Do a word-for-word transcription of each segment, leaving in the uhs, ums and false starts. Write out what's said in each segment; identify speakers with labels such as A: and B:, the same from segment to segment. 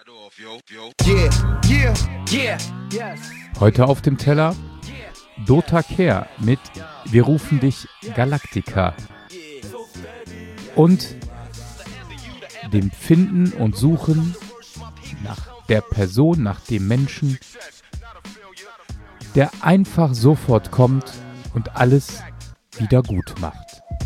A: Heute auf dem Teller Dota Kehr mit Wir rufen dich Galactica und dem Finden und Suchen nach der Person, nach dem Menschen, der einfach sofort kommt und alles wieder gut macht.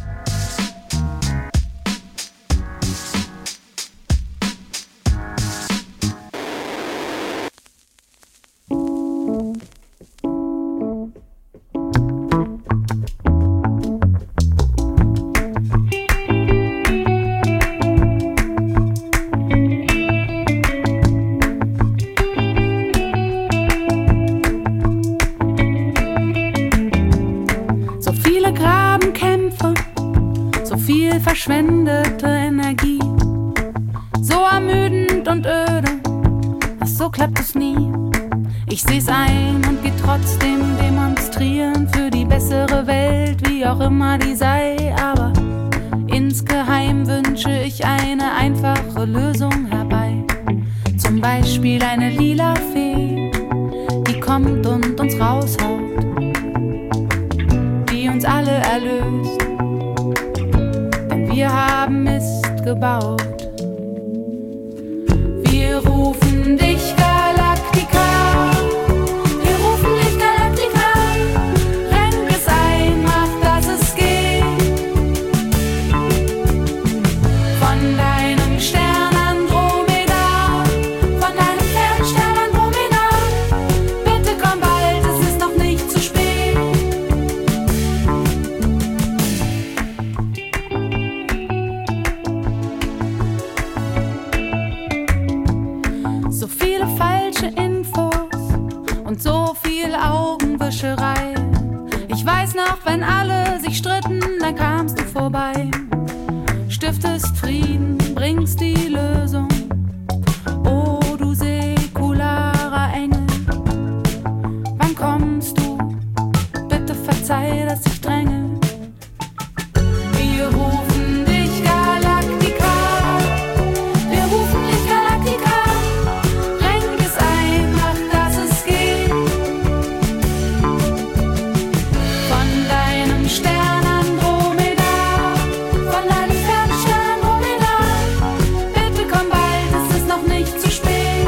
B: Verschwendete Energie, so ermüdend und öde, ach so klappt es nie. Ich seh's ein und geh trotzdem demonstrieren für die bessere Welt, wie auch immer die sei. Aber insgeheim wünsche ich eine einfache Lösung herbei. Zum Beispiel eine lila Fee, die kommt und uns raushaut, die uns alle erlöst. Wir haben Mist gebaut. Wir rufen dich Galactica. Wir rufen dich Galactica. Renn es ein, mach, dass es geht. Von deinem Stern Andromeda, von deinem Fernstern Andromeda. Bitte komm bald, es ist noch nicht zu spät. So viele falsche Infos und so viel Augenwischerei. Ich weiß noch, wenn alle sich stritten, dann kamst du vorbei. Stiftest Frieden, bringst die Lösung. Oh, du säkularer Engel, wann kommst du? Bitte verzeih, dass ich dränge. Wir rufen dich Galactica. Wir rufen dich Galactica. Stern Andromeda, von deinem Fernstern Andromeda. Bitte komm bald, es ist noch nicht zu spät.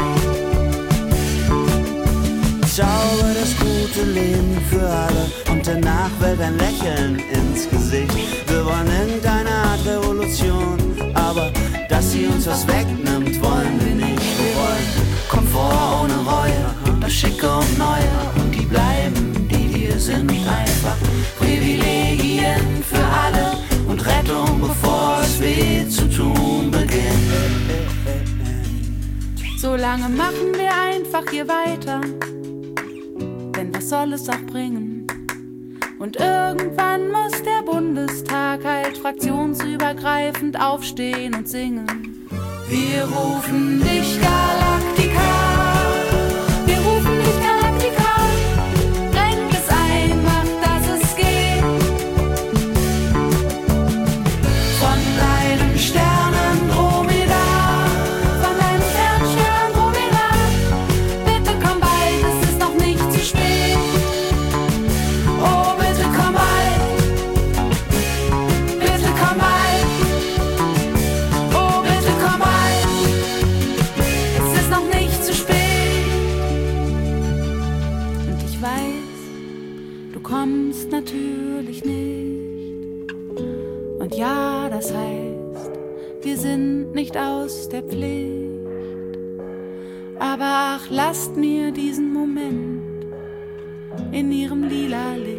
C: Zauber das gute Leben für alle und der Nachwelt ein Lächeln ins Gesicht. Wir wollen irgendeine Art Revolution, aber dass sie uns was wegnimmt, wollen wir nicht. Wir wollen Komfort ohne Reue, das Schicke und Neue, und die bleiben, die wir sind, einfach Privilegien für alle und Rettung, bevor es weh zu tun beginnt.
B: Solange machen wir einfach hier weiter, denn was soll es auch bringen? Und irgendwann muss der Bundestag halt fraktionsübergreifend aufstehen und singen. Wir rufen dich Galactica. Wir rufen dich Galactica. Renn es ein, mach, dass es geht. Von deinem Stern Andromeda, von deinem Fernstern Andromeda. Bitte komm bald, es ist noch nicht zu spät. Oh, bitte komm bald. Bitte komm bald. Oh, bitte komm bald. Es ist noch nicht zu spät. Und ich weiß, du kommst natürlich nicht. Und ja, das heißt, wir sind nicht aus der Pflicht. Aber ach, lasst mir diesen Moment in ihrem lila Licht.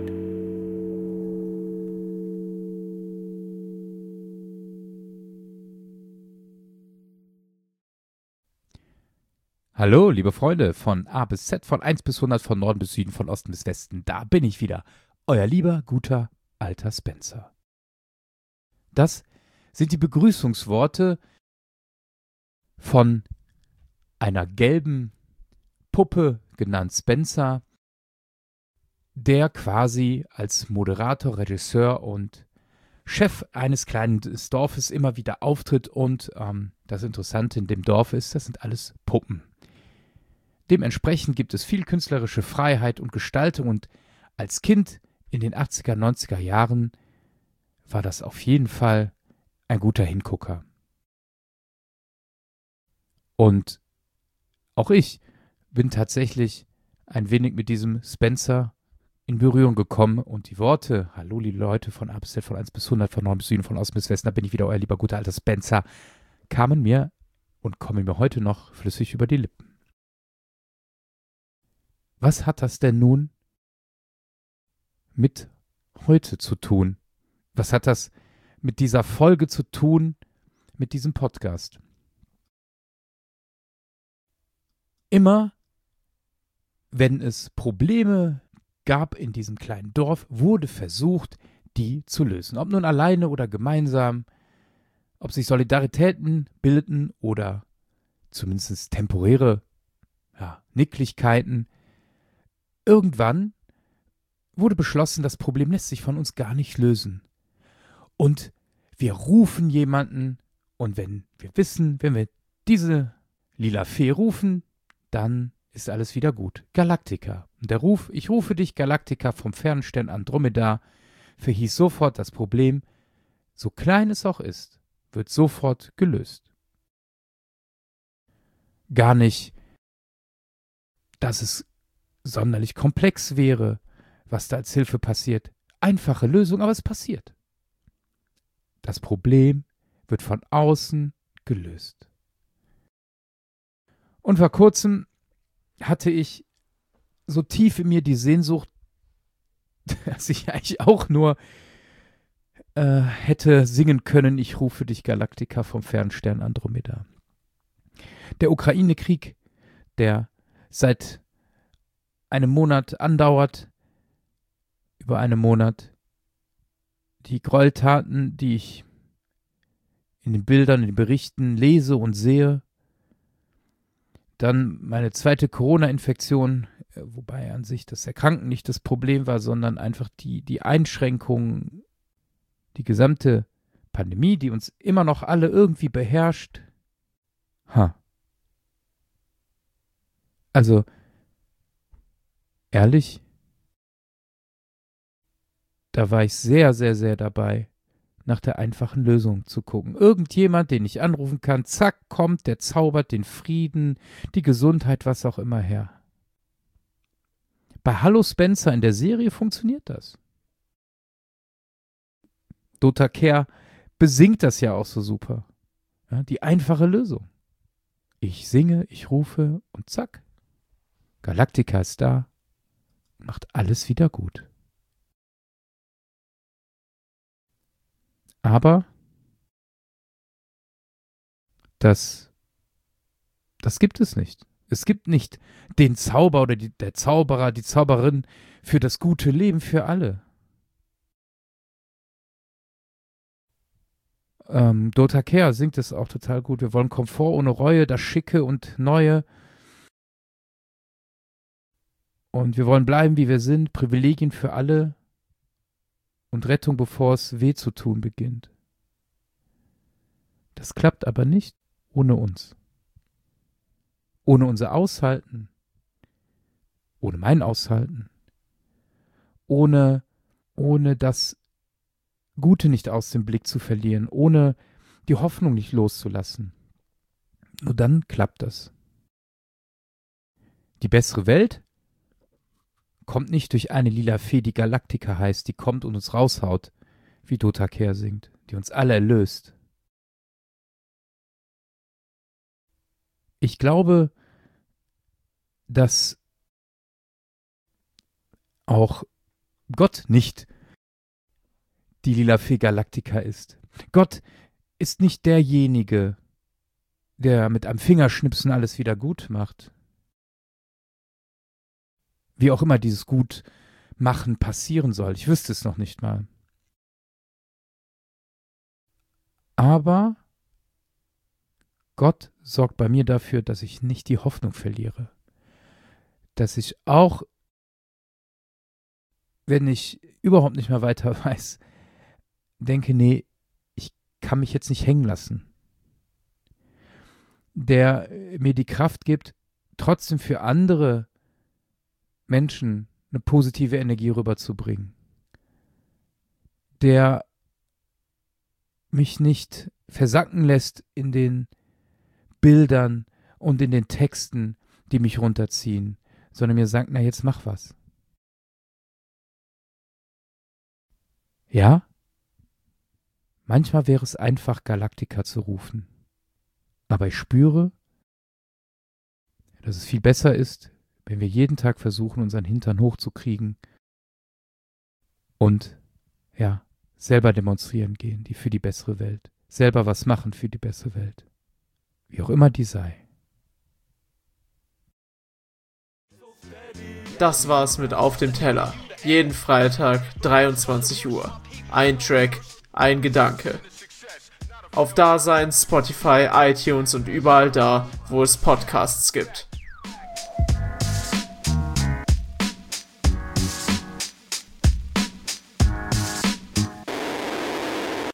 A: Hallo, liebe Freunde, von A bis Z, von eins bis hundert, von Norden bis Süden, von Osten bis Westen. Da bin ich wieder, euer lieber, guter, alter Spencer. Das sind die Begrüßungsworte von einer gelben Puppe, genannt Spencer, der quasi als Moderator, Regisseur und Chef eines kleinen Dorfes immer wieder auftritt und ähm, das Interessante in dem Dorf ist, das sind alles Puppen. Dementsprechend gibt es viel künstlerische Freiheit und Gestaltung und als Kind in den achtziger, neunziger Jahren war das auf jeden Fall ein guter Hingucker. Und auch ich bin tatsächlich ein wenig mit diesem Spencer in Berührung gekommen und die Worte, hallo liebe Leute, von A bis Z, von eins bis hundert, von Norden bis Süden, von Osten bis Westen, da bin ich wieder euer lieber guter alter Spencer, kamen mir und kommen mir heute noch flüssig über die Lippen. Was hat das denn nun mit heute zu tun? Was hat das mit dieser Folge zu tun, mit diesem Podcast? Immer, wenn es Probleme gab in diesem kleinen Dorf, wurde versucht, die zu lösen. Ob nun alleine oder gemeinsam, ob sich Solidaritäten bildeten oder zumindest temporäre ja, Nicklichkeiten. Irgendwann wurde beschlossen, das Problem lässt sich von uns gar nicht lösen. Und wir rufen jemanden und wenn wir wissen, wenn wir diese lila Fee rufen, dann ist alles wieder gut. Galactica. Und der Ruf, ich rufe dich, Galactica, vom fernen Stern Andromeda, verhieß sofort das Problem, so klein es auch ist, wird sofort gelöst. Gar nicht, dass es sonderlich komplex wäre, was da als Hilfe passiert. Einfache Lösung, aber es passiert. Das Problem wird von außen gelöst. Und vor kurzem hatte ich so tief in mir die Sehnsucht, dass ich eigentlich auch nur äh, hätte singen können, ich rufe dich, Galactica, vom fernen Stern Andromeda. Der Ukraine-Krieg, der seit einem Monat andauert, über einen Monat, die Gräueltaten, die ich in den Bildern, in den Berichten lese und sehe, dann meine zweite Corona-Infektion, wobei an sich das Erkranken nicht das Problem war, sondern einfach die, die Einschränkungen, die gesamte Pandemie, die uns immer noch alle irgendwie beherrscht. Ha. Also, ehrlich, da war ich sehr, sehr, sehr dabei, nach der einfachen Lösung zu gucken. Irgendjemand, den ich anrufen kann, zack, kommt, der zaubert den Frieden, die Gesundheit, was auch immer her. Bei Hallo Spencer in der Serie funktioniert das. Dota Kehr besingt das ja auch so super. Ja, die einfache Lösung. Ich singe, ich rufe und zack. Galactica ist da, macht alles wieder gut. Aber das, das gibt es nicht. Es gibt nicht den Zauber oder die, der Zauberer, die Zauberin für das gute Leben für alle. Ähm, Dota Kehr singt es auch total gut. Wir wollen Komfort ohne Reue, das Schicke und Neue. Und wir wollen bleiben, wie wir sind, Privilegien für alle und Rettung, bevor es weh zu tun beginnt. Das klappt aber nicht ohne uns. Ohne unser Aushalten, ohne mein Aushalten, ohne, ohne das Gute nicht aus dem Blick zu verlieren, ohne die Hoffnung nicht loszulassen. Nur dann klappt das. Die bessere Welt kommt nicht durch eine lila Fee, die Galactica heißt, die kommt und uns raushaut, wie Dota Kehr singt, die uns alle erlöst. Ich glaube, dass auch Gott nicht die lila Fee Galactica ist. Gott ist nicht derjenige, der mit einem Fingerschnipsen alles wieder gut macht. Wie auch immer dieses Gutmachen passieren soll. Ich wüsste es noch nicht mal. Aber Gott sorgt bei mir dafür, dass ich nicht die Hoffnung verliere. Dass ich auch, wenn ich überhaupt nicht mehr weiter weiß, denke, nee, ich kann mich jetzt nicht hängen lassen. Der mir die Kraft gibt, trotzdem für andere Menschen eine positive Energie rüberzubringen. Der mich nicht versacken lässt in den Bildern und in den Texten, die mich runterziehen, sondern mir sagt, na jetzt mach was. Ja, manchmal wäre es einfach, Galactica zu rufen. Aber ich spüre, dass es viel besser ist, wenn wir jeden Tag versuchen, unseren Hintern hochzukriegen und, ja, selber demonstrieren gehen, die für die bessere Welt. Selber was machen für die bessere Welt. Wie auch immer die sei.
D: Das war's mit Auf dem Teller. Jeden Freitag, dreiundzwanzig Uhr. Ein Track, ein Gedanke. Auf Dasein, Spotify, iTunes und überall da, wo es Podcasts gibt.